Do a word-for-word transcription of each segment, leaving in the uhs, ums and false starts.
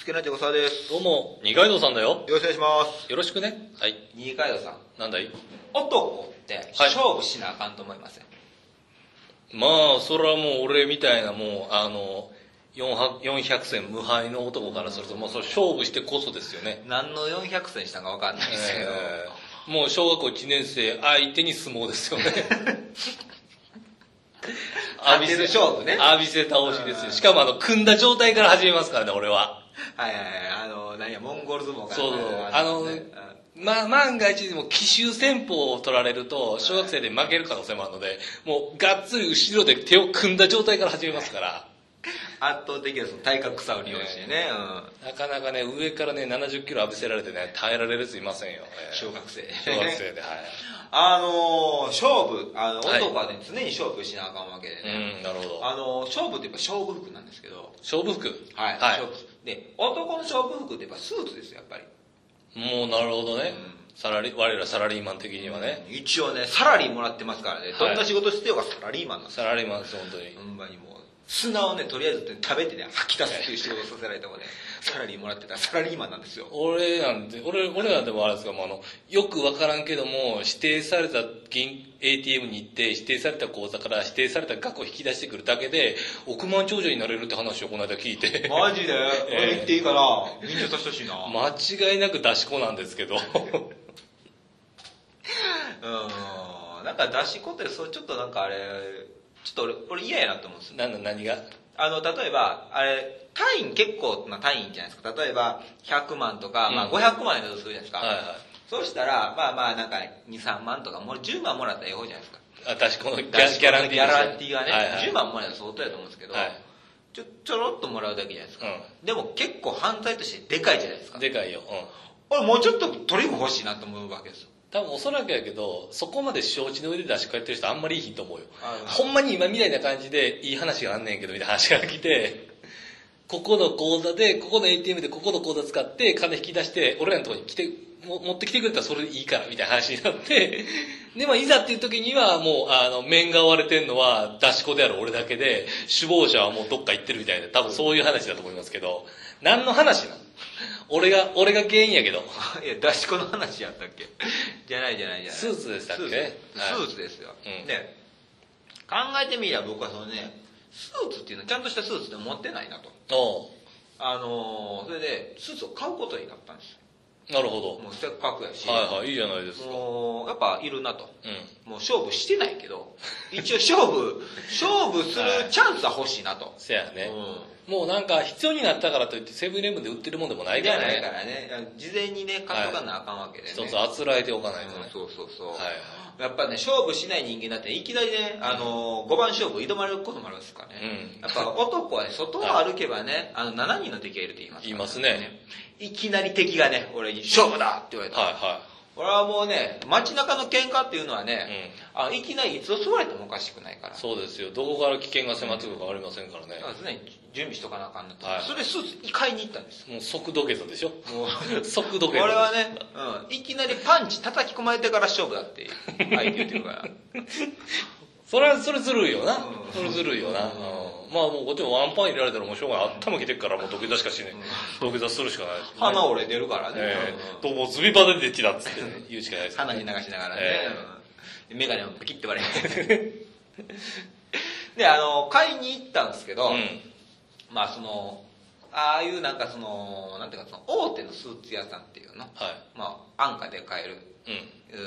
助なちごさです。 どうも、二階堂さんだよ。 よろしくお願いします。 よろしくね。はい。 二階堂さん。 なんだい？ 男って勝負しなあかんと思いません？ まあ、それはもう俺みたいなもう、あの、よんひゃく戦無敗の男からすると、もうそれ勝負してこそですよね。 何のよんひゃく戦したか分かんないですけど。 えー、もう小学校いちねん生相手に相撲ですよね。 浴びせ勝負ね。 浴びせ倒しですよ。しかもあの、組んだ状態から始めますからね、俺は。 はいはいはい。あの、何や、モンゴル相撲から。 そうそう。あの、まあ、万が一でも奇襲戦法を取られると、小学生で負ける可能性もあるので、もうがっつり後ろで手を組んだ状態から始めますから。 圧倒的なその体格差を利用してね、 うん、なかなかね上からねななじゅっキロ浴びせられてね耐えられるやついませんよ、 えー、小学生小学生ではいあのー、勝負あの男はね、はい、常に勝負しなあかんわけでね、 うん、なるほど。 あのー、勝負ってやっぱ勝負服なんですけど、 勝負服はい、はい、勝負で男の勝負服ってやっぱスーツですよやっぱり。 もうなるほどね、うん、サラリ我らサラリーマン的にはね、 うん、一応ねサラリーもらってますからね、どんな仕事してようがサラリーマンなんですよ。 サラリーマンです本当に。 ほんまにもう砂をねとりあえず食べてね吐き出すっていう仕事をさせられたもんねサラリーもらってたらサラリーマンなんですよ。 俺なんて俺俺なんてもあれですか、もうあのよく分からんけども指定された銀 エーティーエム に行って指定された口座から指定された額を引き出してくるだけで億万長者になれるって話をこの間聞いて。 マジで、えー、俺言っていいかな、みんなさせてほしいな。 間違いなく出し子なんですけどうんなんか出し子ってそうちょっとなんかあれちょっと俺俺嫌やなって思うんですよ。 何の何があの例えばあれ単位結構な単位じゃないですか。例えばひゃくまんとか、うん、まあ、ごひゃくまん円だとするじゃないですか、はいはい、そうしたらまあまあなんかにさんまんとかもうじゅうまんもらったらええ方じゃないですか。 あ確かこのギャランティーギャランティーがね、 はいはい、 じゅうまんもらえたら相当やと思うんですけど、はい、ちょちょろっともらうだけじゃないですか、うん、でも結構犯罪としてでかいじゃないですか。 でかいよ、 うん、俺もうちょっとトリュフ欲しいなと思うわけですよ。 多分おそらくやけどそこまで承知の上で出し返ってる人あんまりいいと思うよ。ほんまに今みたいな感じでいい話があんねんけどみたいな話が来て、ここの口座でここの エーティーエム でここの口座使って金引き出して俺らのところに来ても持ってきてくれたらそれでいいからみたいな話になってで、まあ、いざっていう時にはもうあの面が割れてんのは出し子である俺だけで首謀者はもうどっか行ってるみたいな多分そういう話だと思いますけど、何の話なの俺が、俺が原因やけど。 いや、出し子の話やったっけじゃないじゃないじゃない。 スーツでしたっけ？ スーツですよ。うん、で、考えてみりゃ僕はそのね、スーツっていうのはちゃんとしたスーツで持ってないなと。 おうあのー、それで、スーツを買うことになったんですよ。 なるほど。 もうせっかくやし。 はいはい、いいじゃないですか。 もう、やっぱいるなと。うん。もう勝負してないけど、一応勝負、勝負するチャンスは欲しいなと。 せやね。うん。もうなんか必要になったからといってセブンイレブンで売ってるもんでもないからね。 ないからね。事前にね、買っとかなあかんわけでね。 一つあつらえておかないとね。 うん、そうそうそう。はい。 やっぱね、勝負しない人間だっていきなりね、あのー、ごばん勝負挑まれることもあるんですからね。うん。やっぱ男はね、外を歩けばね、あの、しちにんの敵がいるって言いますからね。 言いますね。 いきなり敵がね、俺に勝負だって言われた。はいはい。俺はもうね、街中の喧嘩っていうのはね、うん、あいきなりいつ襲われてもおかしくないから。 そうですよ。どこから危険が迫ってくるかありませんからね。 そうですね。準備しとかなあかんなと。はい、それでスーツ買いに行ったんです。 もう即土下座でしょ。もう即土下座。 俺はね、うん、いきなりパンチ叩き込まれてから勝負だって相手言ってるから。 それは、それずるいよな。うん、それずるいよな。うん、まあもうこっちもワンパン入れられたらもうしょうがない。頭きてっからもう土下座しかしねえ。土下座するしかないです、ね。 鼻折れ出るからね。 えー、ともうズビバで出てだっつって、ね、言うしかないです、ね。 鼻に流しながらね。えー、メガネをピキッて割れで、あの、買いに行ったんですけど、うん、まあその、ああいうなんかその、なんていうかその、大手のスーツ屋さんっていうの、はい、まあ安価で買える。うん、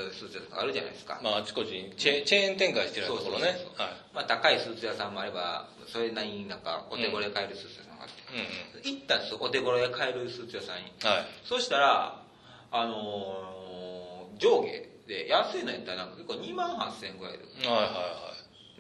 スーツ屋さんあるじゃないですか。 まああちこちにチェ、チェーン展開してるところね。 まあ高いスーツ屋さんもあれば、それなりになんかお手頃で買えるスーツ屋さんがあって、うんうん、行ったんですよ、お手頃で買えるスーツ屋さんに。はい、そうしたら、あのー、上下で安いのやったらなんか結構にまんはっせんえんぐらいで。 はいはいはい。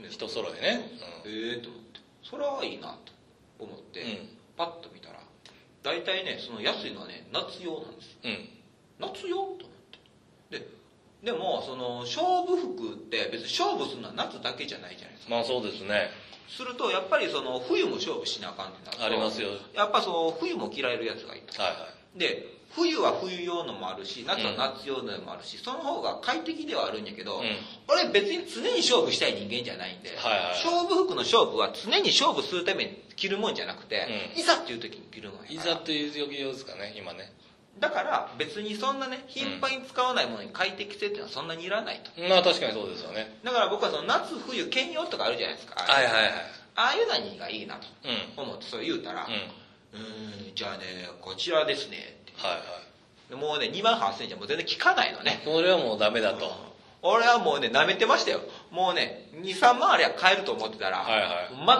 人揃えね。 うん、ええー、と思って。それはいいなと思って、うん、パッと見たら、大体ね、その安いのはね、夏用なんです。うん、夏用と思って。ででもその勝負服って別に勝負するのは夏だけじゃないじゃないですか。 まあそうですね。 するとやっぱりその冬も勝負しなあかんってなるとありますよ。 やっぱその冬も着られるやつがいいと、はいはい、で冬は冬用のもあるし夏は夏用のもあるし、うん、その方が快適ではあるんやけど、うん、俺別に常に勝負したい人間じゃないんで、はいはいはい、勝負服の勝負は常に勝負するために着るもんじゃなくて、うん、いざっていう時に着るもんやから。 いざっていう時用ですかね、今ね。 だから別にそんなね頻繁に使わないものに快適性っていうのはそんなにいらないと、 うん、まあ確かにそうですよね。 だから僕はその夏冬兼用とかあるじゃないですか。 はいはいはい。 ああいうのがいいなと思ってそれ言うたら、うん、うーんじゃあねこちらですねって、はいはい、もうねにまんはっせんえんじゃもう全然効かないのね。 それはもうダメだと、うん、 俺はもうね舐めてましたよ。もうねにさんまんあれは買えると思ってたら、はいはい、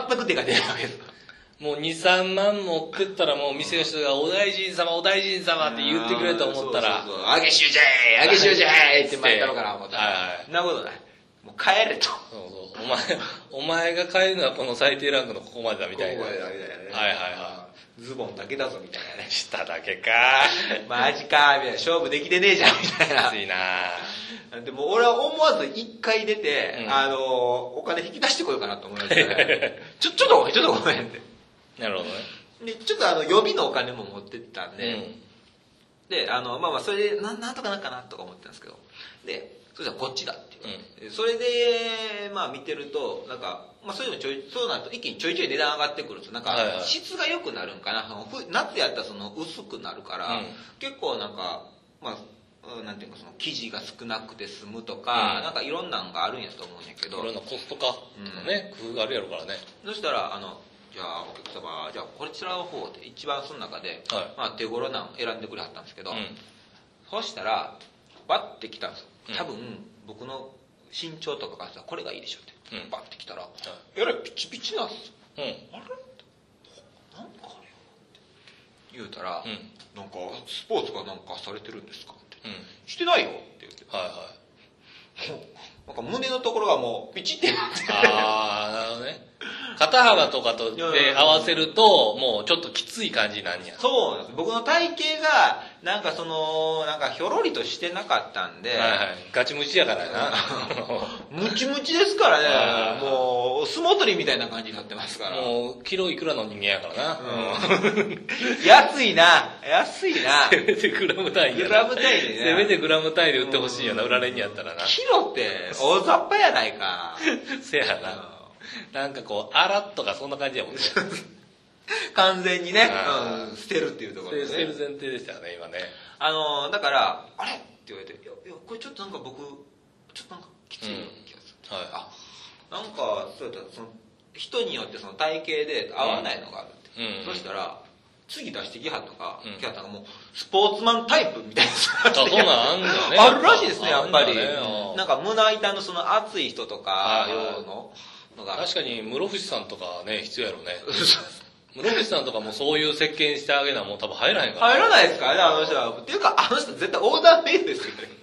全く手が出ないわけです。 もうにさんまん持ってったらもう店の人がお大臣様お大臣様って言ってくれると思ったら、 あげしゅうじゃいあげしゅうじゃいって前ったのかな思ったら、はいはい、そんなことない。もう帰れと。そうそうお前お前が帰るのはこの最低ランクのここまでだみたいな。ここまでだみたいなね。はいはいはい。 ズボンだけだぞみたいなね。 下だけか。 マジかみたいな。勝負できてねえじゃんみたいな。 きついな。 でも俺は思わず一回出て、うん、あのお金引き出してこようかなと思いましたね。ちょちょっとごめんちょっとごめんって。 なるほどね。 でちょっとあの予備のお金も持ってったんで、うん、であのまあまあそれでなんなんとかなんかなとか思ってたんですけど、でそしたらこっちだって言われて、うん、それでまあ見てるとなんか、まあ、そういうのちょいそうなると一気にちょいちょい値段上がってくるんですよ。なんか質が良くなるんかな、はいはい、夏やったらその薄くなるから、うん、結構なんかまあなんていうかその生地が少なくて済むとか、うん、なんかいろんなのがあるんやと思うんやけど、 いろんなコスト化とかね、うん、工夫があるやろからね。 そしたらあのじゃあお客様じゃあこちらの方で一番その中で、はい、まあ、手頃なの選んでくれはったんですけど、うん、そしたらバッて来たんですよ。多分、うん、僕の身長とかからさこれがいいでしょって、うん、バッて来たら、はい、えらいピチピチなんですよ、うん、あれなんかあれよって言うたら、うん、なんかスポーツがなんかされてるんですかって、うん、してないよって言って、はいはい、もうなんか胸のところがもうピチってなってああなるほどね。肩幅とかとで合わせるともうちょっときつい感じなんや。 そうなんです。僕の体型がなんかそのなんかひょろりとしてなかったんで、はいはい、 ガチムチやからなムチムチですからね。もう相撲取りみたいな感じになってますから。 もうキロいくらの人間やからな、 うん、安いな安いな。 せめてグラム単位グラム単位でね。 せめてグラム単位で売ってほしいやな、売られんにやったらな。 キロって大雑把やないかせやな、うん、なんかこうあらっとかそんな感じやもんね完全にね、うん、捨てるっていうところで、ね、 捨てる前提でしたよね今ね。 あのだからあれって言われて、いやいやこれちょっとなんか僕ちょっとなんかきついような気がする、うん、はい、あなんかそうやったらその人によってその体型で合わないのがあるって、うん、そしたら次出してきはったか、うん、きはったかもうスポーツマンタイプみたいなあそうなんあんだねあるらしいですねやっぱり、ね、なんか胸板のその厚い人とか用ののが確かに室伏さんとかね必要やろね室伏さんとかもそういう設計にしてあげなもう多分入らへんから、 ね、入らないですからねあの人は。っていうかあの人絶対オーダーメイドですよね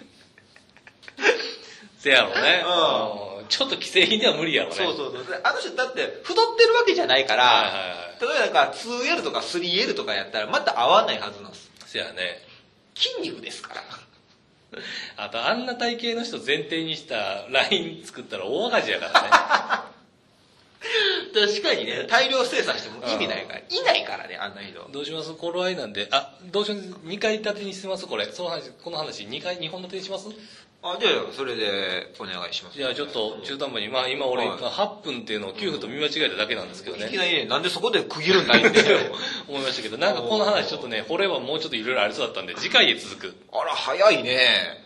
せやろね、うん、ちょっと既製品では無理やろね。 そうそうそう。あの人だって太ってるわけじゃないから、はいはいはい、例えばなんか ツーエル とか スリーエル とかやったらまた合わないはずなんです。 せやね。 筋肉ですからあとあんな体型の人前提にしたライン作ったら大赤字やからね確かにね大量生産しても意味ないから、いないからねあんな人。 どうします頃合いなんで、あどうしますにかい立てにしますこれその話この話にかいにほん立てにします。 あじゃあそれでお願いします。 じゃあちょっと中途半端にまあ今俺、はい、はっぷんっていうのをきゅうふんと見間違えただけなんですけどね。 いきなりねなんでそこで区切るんだいって思いましたけどなんかこの話ちょっとね掘ればもうちょっといろいろありそうだったんで次回へ続く。 あら早いね。